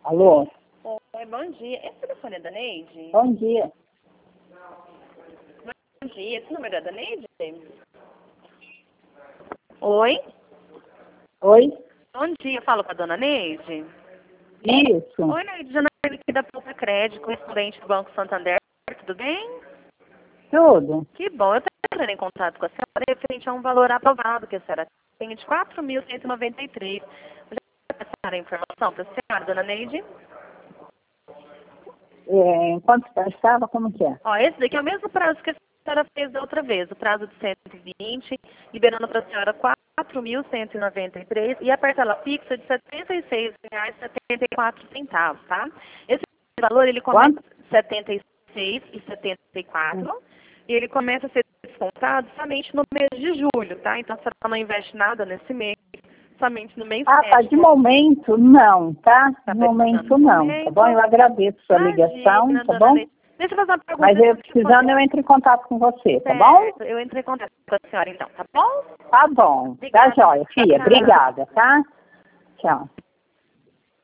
Alô? Oi, bom dia. Esse telefone é da Neide? Bom dia. Bom dia. Esse número é da Neide? Oi? Oi? Bom dia. Eu falo com a dona Neide? Isso. Oi, Neide. Dona Neide aqui da Poupa Crédito, correspondente do Banco Santander. Tudo bem? Tudo. Que bom. Eu estou entrando em contato com a senhora referente a um valor aprovado que a senhora tem de 4.193. Já passaram a informação para a senhora, dona Neide? Enquanto estava, como que é? Ó, esse daqui é o mesmo prazo que a senhora fez da outra vez, o prazo de 120, liberando para a senhora 4.193 e a parcela fixa de R$ 76,74, tá? Esse valor, ele começa Quanto? 76,74 e ele começa a ser descontado somente no mês de julho, tá? Então, a senhora não investe nada nesse mês, somente no mês Ah, tá. De 7. momento, não, tá? Tá De precisando momento, de não, tá bom? momento? Eu agradeço a sua ligação, Imagina, tá dona bom? Neide. Deixa eu fazer uma pergunta. Mas eu precisando, eu entro em contato com você, tá bom? Certo, eu entrei em contato com a senhora então, tá bom? Tá bom. Tá Obrigada. jóia, filha. Tchau. Obrigada, tá? Tchau.